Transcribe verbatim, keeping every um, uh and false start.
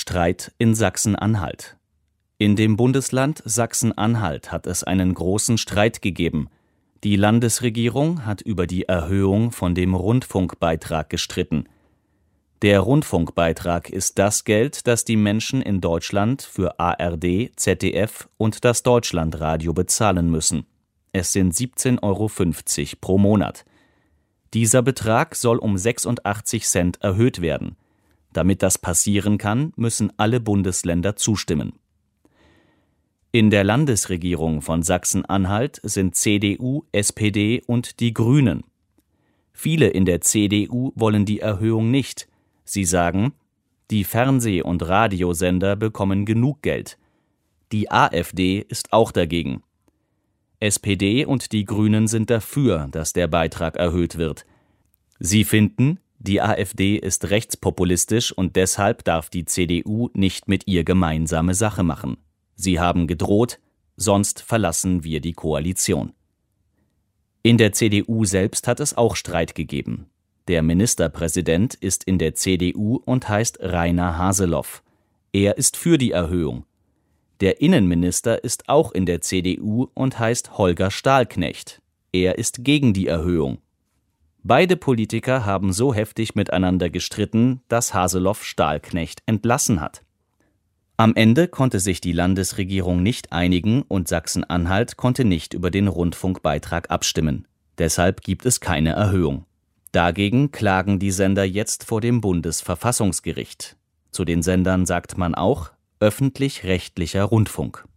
Streit in Sachsen-Anhalt. In dem Bundesland Sachsen-Anhalt hat es einen großen Streit gegeben. Die Landesregierung hat über die Erhöhung von dem Rundfunkbeitrag gestritten. Der Rundfunkbeitrag ist das Geld, das die Menschen in Deutschland für A R D, Z D F und das Deutschlandradio bezahlen müssen. Es sind siebzehn Euro fünfzig pro Monat. Dieser Betrag soll um sechsundachtzig Cent erhöht werden. Damit das passieren kann, müssen alle Bundesländer zustimmen. In der Landesregierung von Sachsen-Anhalt sind C D U, S P D und die Grünen. Viele in der C D U wollen die Erhöhung nicht. Sie sagen, die Fernseh- und Radiosender bekommen genug Geld. Die A f D ist auch dagegen. S P D und die Grünen sind dafür, dass der Beitrag erhöht wird. Sie finden, die A f D ist rechtspopulistisch und deshalb darf die C D U nicht mit ihr gemeinsame Sache machen. Sie haben gedroht, sonst verlassen wir die Koalition. In der C D U selbst hat es auch Streit gegeben. Der Ministerpräsident ist in der C D U und heißt Rainer Haseloff. Er ist für die Erhöhung. Der Innenminister ist auch in der C D U und heißt Holger Stahlknecht. Er ist gegen die Erhöhung. Beide Politiker haben so heftig miteinander gestritten, dass Haseloff Stahlknecht entlassen hat. Am Ende konnte sich die Landesregierung nicht einigen und Sachsen-Anhalt konnte nicht über den Rundfunkbeitrag abstimmen. Deshalb gibt es keine Erhöhung. Dagegen klagen die Sender jetzt vor dem Bundesverfassungsgericht. Zu den Sendern sagt man auch öffentlich-rechtlicher Rundfunk.